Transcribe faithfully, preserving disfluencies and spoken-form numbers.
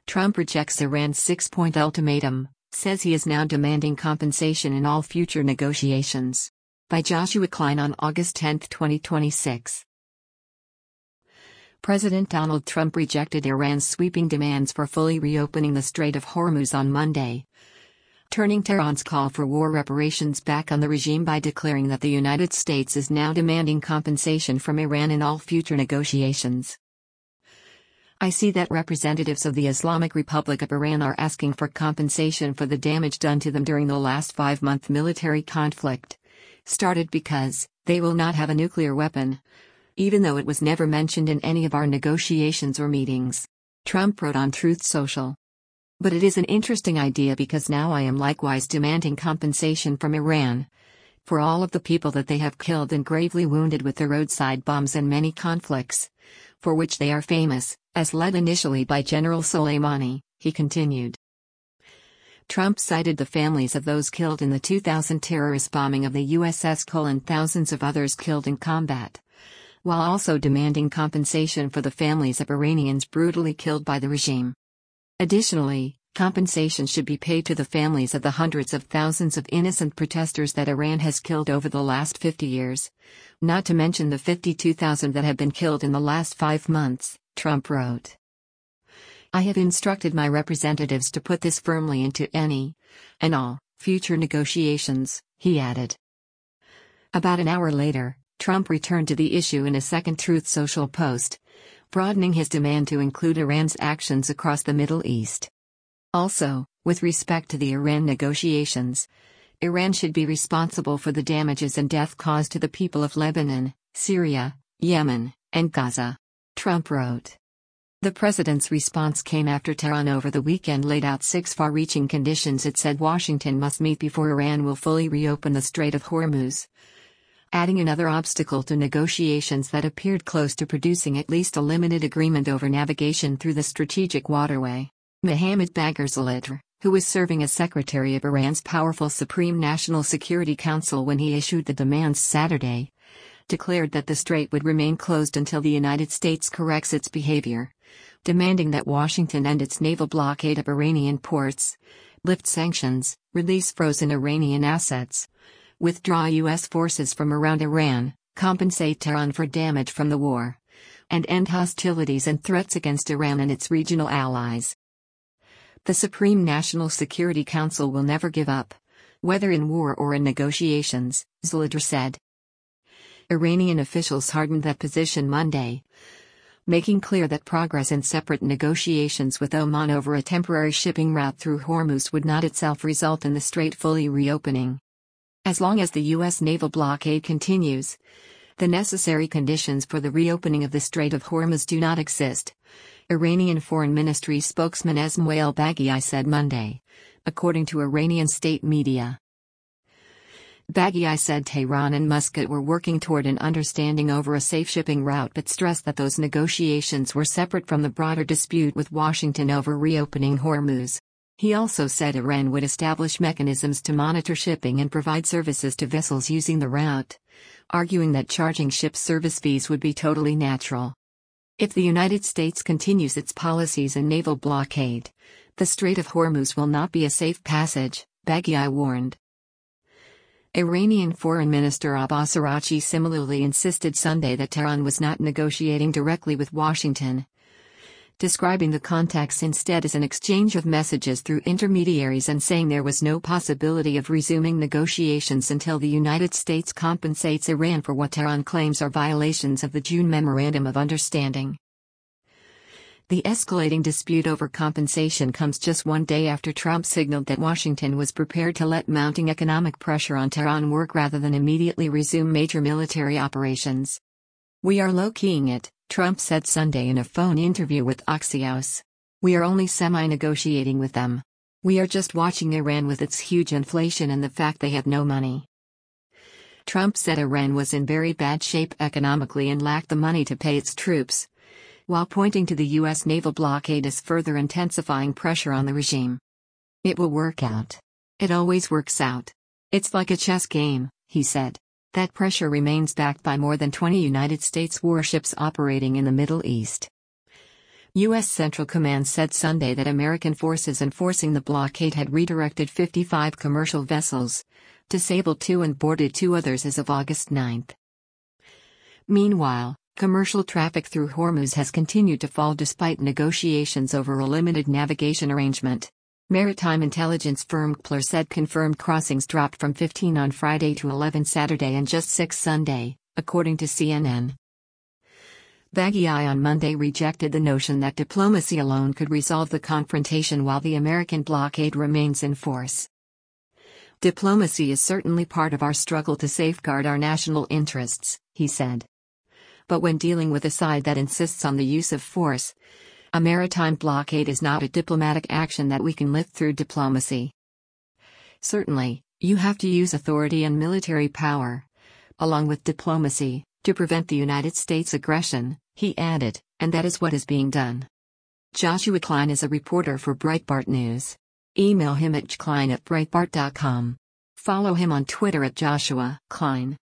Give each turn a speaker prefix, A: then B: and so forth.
A: Trump rejects Iran's six-point ultimatum, says he is now demanding compensation in all future negotiations. By Joshua Klein on August tenth, twenty twenty-six. President Donald Trump rejected Iran's sweeping demands for fully reopening the Strait of Hormuz on Monday, turning Tehran's call for war reparations back on the regime by declaring that the United States is now demanding compensation from Iran in all future negotiations. I see that representatives of the Islamic Republic of Iran are asking for compensation for the damage done to them during the last five-month military conflict, started because they will not have a nuclear weapon, even though it was never mentioned in any of our negotiations or meetings, Trump wrote on Truth Social. But it is an interesting idea because now I am likewise demanding compensation from Iran for all of the people that they have killed and gravely wounded with their roadside bombs and many conflicts, for which they are famous, as led initially by General Soleimani, he continued. Trump cited the families of those killed in the two thousand terrorist bombing of the U S S Cole and thousands of others killed in combat, while also demanding compensation for the families of Iranians brutally killed by the regime. Additionally, compensation should be paid to the families of the hundreds of thousands of innocent protesters that Iran has killed over the last fifty years, not to mention the fifty-two thousand that have been killed in the last five months, Trump wrote. I have instructed my representatives to put this firmly into any and all future negotiations, he added. About an hour later, Trump returned to the issue in a second Truth Social post, broadening his demand to include Iran's actions across the Middle East. Also, with respect to the Iran negotiations, Iran should be responsible for the damages and death caused to the people of Lebanon, Syria, Yemen, and Gaza, Trump wrote. The president's response came after Tehran over the weekend laid out six far-reaching conditions it said Washington must meet before Iran will fully reopen the Strait of Hormuz, adding another obstacle to negotiations that appeared close to producing at least a limited agreement over navigation through the strategic waterway. Mohammad Bagher Zaliter, who was serving as secretary of Iran's powerful Supreme National Security Council when he issued the demands Saturday, declared that the strait would remain closed until the United States corrects its behavior, demanding that Washington end its naval blockade of Iranian ports, lift sanctions, release frozen Iranian assets, withdraw U S forces from around Iran, compensate Tehran for damage from the war, and end hostilities and threats against Iran and its regional allies. The Supreme National Security Council will never give up, whether in war or in negotiations, Zaliter said. Iranian officials hardened that position Monday, making clear that progress in separate negotiations with Oman over a temporary shipping route through Hormuz would not itself result in the strait fully reopening. As long as the U S naval blockade continues, the necessary conditions for the reopening of the Strait of Hormuz do not exist, Iranian Foreign Ministry spokesman Esmail Baghaei said Monday, according to Iranian state media. Baghaei said Tehran and Muscat were working toward an understanding over a safe shipping route but stressed that those negotiations were separate from the broader dispute with Washington over reopening Hormuz. He also said Iran would establish mechanisms to monitor shipping and provide services to vessels using the route, arguing that charging ship service fees would be totally natural. If the United States continues its policies and naval blockade, the Strait of Hormuz will not be a safe passage, Baghaei warned. Iranian Foreign Minister Abbas Araghchi similarly insisted Sunday that Tehran was not negotiating directly with Washington, describing the contacts instead as an exchange of messages through intermediaries and saying there was no possibility of resuming negotiations until the United States compensates Iran for what Tehran claims are violations of the June Memorandum of Understanding. The escalating dispute over compensation comes just one day after Trump signaled that Washington was prepared to let mounting economic pressure on Tehran work rather than immediately resume major military operations. We are low-keying it, Trump said Sunday in a phone interview with Axios. We are only semi-negotiating with them. We are just watching Iran with its huge inflation and the fact they have no money. Trump said Iran was in very bad shape economically and lacked the money to pay its troops, while pointing to the U S naval blockade as further intensifying pressure on the regime. It will work out. It always works out. It's like a chess game, he said. That pressure remains backed by more than twenty United States warships operating in the Middle East. U S Central Command said Sunday that American forces enforcing the blockade had redirected fifty-five commercial vessels, disabled two and boarded two others as of August ninth. Meanwhile, commercial traffic through Hormuz has continued to fall despite negotiations over a limited navigation arrangement. Maritime intelligence firm Kpler said confirmed crossings dropped from fifteen on Friday to eleven Saturday and just six Sunday, according to C N N. Baghdadi on Monday rejected the notion that diplomacy alone could resolve the confrontation while the American blockade remains in force. Diplomacy is certainly part of our struggle to safeguard our national interests, he said. But when dealing with a side that insists on the use of force, a maritime blockade is not a diplomatic action that we can lift through diplomacy. Certainly, you have to use authority and military power, along with diplomacy, to prevent the United States aggression, he added, and that is what is being done. Joshua Klein is a reporter for Breitbart News. Email him at jklein at breitbart dot com. Follow him on Twitter at Joshua Klein.